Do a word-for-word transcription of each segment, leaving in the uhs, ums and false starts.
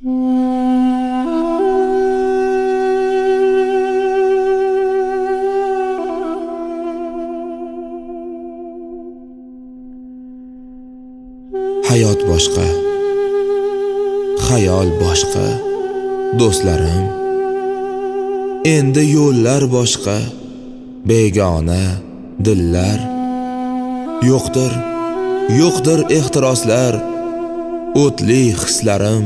Hayot boshqa, xayol boshqa, do'stlarim. Endi yo'llar boshqa, begona dillar. Yo'qdir, yo'qdir ehtiroslar, o'tli hislarim.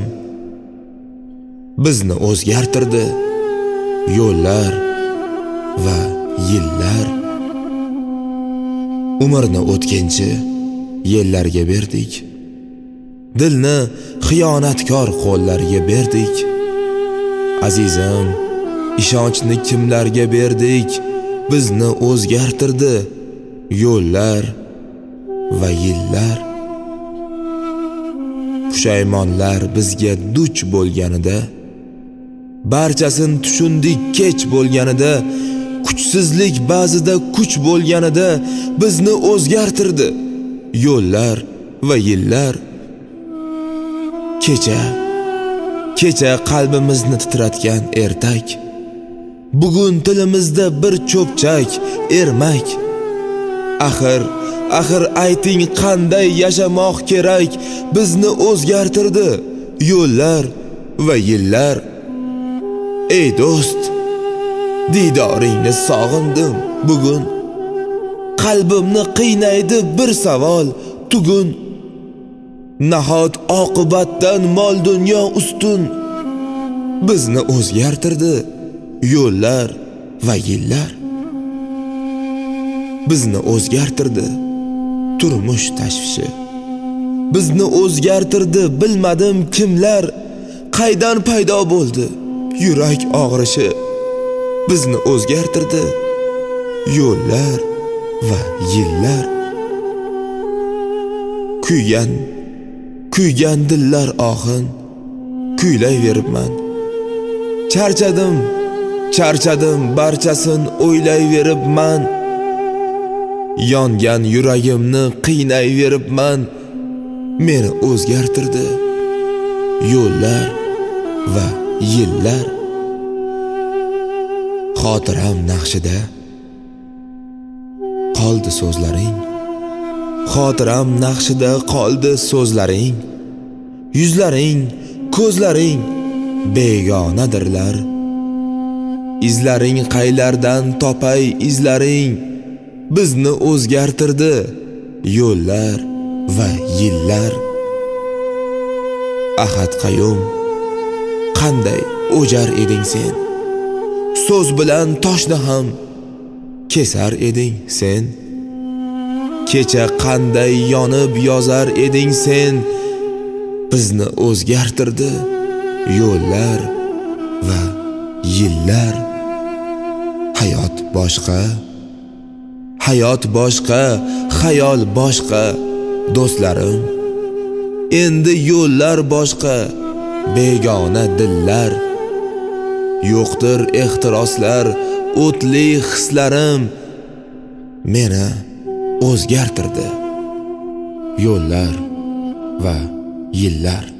Bizni o'zgartirdi yo'llar va yillar. Umrni o'tkinchi yillarga berdik. Dilni xiyonatkor qo'llarga berdik. Azizim, ishonchni kimlarga berdik? Bizni o'zgartirdi yo'llar va yillar. Pushaymonlar bizga duch bo'lganida, barchasin tushundik kech bo'lganida, kuchsizlik ba'zida kuch bo'lganida bizni o'zgartirdi yo'llar va yillar. Kecha, kecha qalbimizni titratgan ertak, bugun tilimizda bir cho'pchak ermak. Axir, axir ayting qanday yashamoq kerak? Bizni o'zgartirdi yo'llar va yillar. Ey do'st, didoringni sog'indim bugun. Qalbimni qiynaydi bir savol tugun. Nahot oqibatdan mol dunyo ustun? Bizni o'zgartirdi yo'llar va yillar. Bizni o'zgartirdi turmush tashvishi. Bizni o'zgartirdi bilmadim kimlar. Qaydan paydo bo'ldi yurak og'rishi? Bizni o'zgartirdi yo'llar va yillar. Kuygan, kuygan dillar oxin kuylayveribman. Charchadim, charchadim barchasin o'ylayveribman. Yongan yuragimni qiynayveribman. Meni o'zgartirdi yo'llar va yillar. Xotiram naqshida qoldi so'zlaring. Xotiram naqshida qoldi so'zlaring. Yuzlaring, ko'zlaring begonadirlar. Izlaring qaylardan topay izlaring? Bizni o'zgartirdi yo'llar va yillar. Ahad Qayyum, qanday o'jar eding sen? So'z bilan toshni ham kesar eding sen. Kecha qanday yonib yozar eding sen? Bizni o'zgartirdi yo'llar va yillar. Hayot boshqa, hayot boshqa, xayol boshqa, do'stlarim. Endi yo'llar boshqa, begona dillar. Yo'qdir ehtiroslar, o'tli hislarim. Meni o'zgartirdi yo'llar va yillar.